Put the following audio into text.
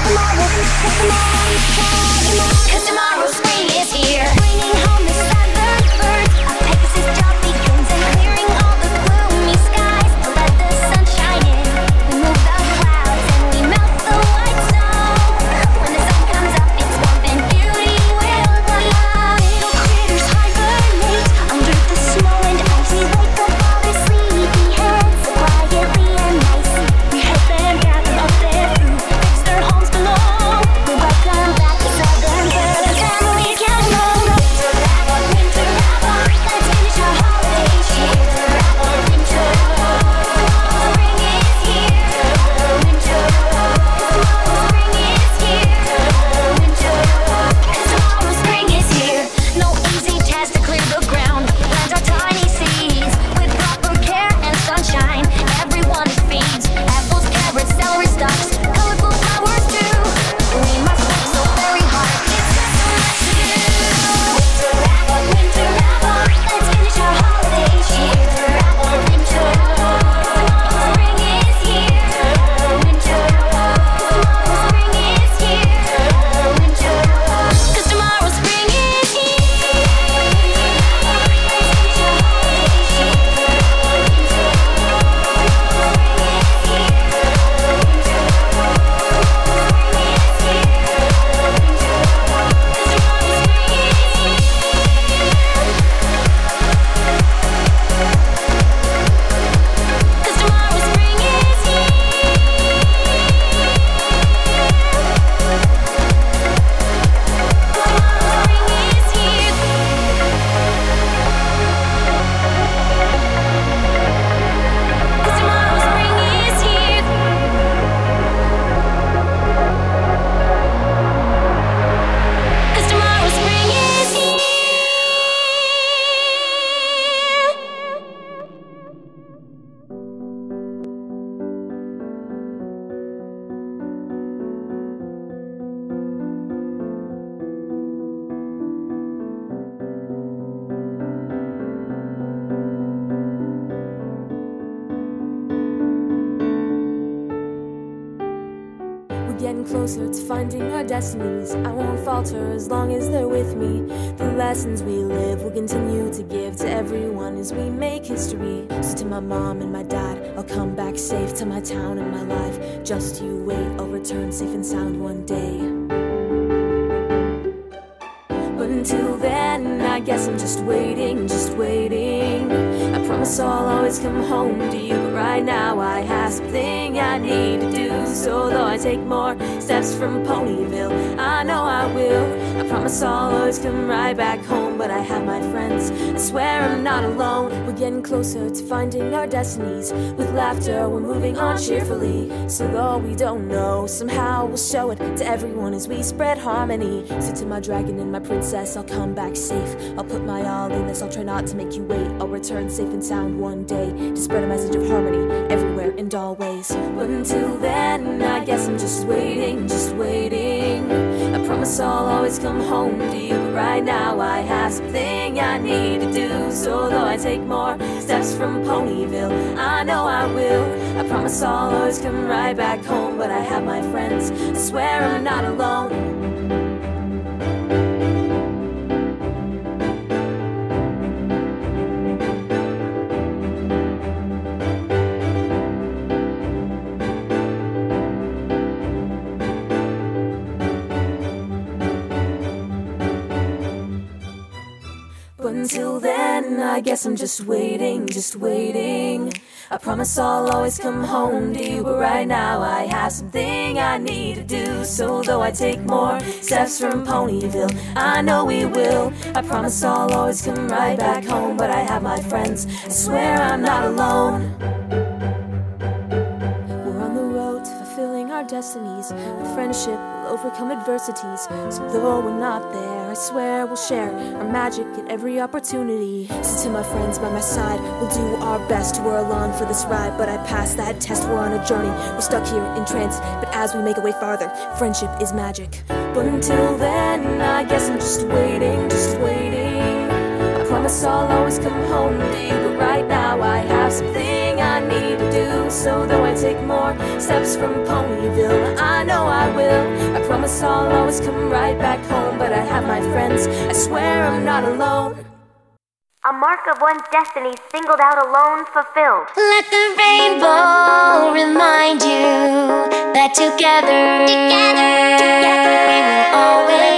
'Cause tomorrow spring is here, bringing home the sunburned birds. A Pegasus job begins and clearing all the gloomy skies. Let the sun shine in, we move the clouds and we melt the white snow. When the sun comes up, it's warmth and beauty will glow. Little critters hibernate under the snow and ice. We wake up all their sleepy heads quietly and nice. We help them gather up their food, fix their homes below. We welcome back the southern birds. Families can know. Winter wrapper, winter wrapper. Let's finish our holiday cheer. Winter wrapper, winter. Spring is here. Winter. Spring is here. Winter. 'Cause tomorrow spring is here. No easy task to clear the ground. Plant our tiny seeds with proper care and sunshine. Everyone it feeds. Apples, carrots, celery stalks, colorful flowers too. We must work so very hard. It's just so much to do. Winter wrapper, winter wrapper. Let's finish our holiday cheer. Winter wrapper, winter. Spring is here. Winter. Spring is here. Winter. 'Cause tomorrow spring is here. Let's finish our holiday cheer. We're getting closer to finding our destinies. I won't falter as long as they're with me. The lessons we live will continue to give to everyone as we make history. So to my mom and my dad, I'll come back safe to my town and my life. Just you wait, I'll return safe and sound one day. But until then, I guess I'm just waiting, just waiting. I promise I'll always come home to you, but right now I have something I need to do. So though I take more steps from Ponyville, I know I will. I promise I'll always come right back home, but I have my friends, I swear I'm not alone. We're getting closer to finding our destinies. With laughter, we're moving on cheerfully. So though we don't know, somehow we'll show it to everyone as we spread harmony. So to my dragon and my princess, I'll come back safe. I'll put my all in this, I'll try not to make you wait. I'll return safe and sound one day to spread a message of harmony everywhere and always. But until then, I guess I'm just waiting, just waiting. I promise I'll always come home to you, but right now I have something I need to do. So though I take more steps from Ponyville, I know I will. I promise I'll always come right back home, but I have my friends, I swear I'm not alone. But until then, I guess I'm just waiting, just waiting. I promise I'll always come home to you, but right now I have something I need to do. So though I take more steps from Ponyville, I know we will. I promise I'll always come right back home, but I have my friends, I swear I'm not alone. We're on the road to fulfilling our destinies. With friendship, we'll overcome adversities. So though we're not there, I swear we'll share our magic at every opportunity. So to my friends by my side, we'll do our best. We're along for this ride, but I passed that test. We're on a journey, we're stuck here in transit. But as we make our way farther, friendship is magic. But until then, I guess I'm just waiting, just waiting. I promise I'll always come home to you, but right now I have something I need to do. So though I take more steps from Ponyville, I know I will. I promise I'll always come right back home. But I have my friends, I swear I'm not alone. A mark of one's destiny, singled out, alone, fulfilled. Let the rainbow remind you that together we will always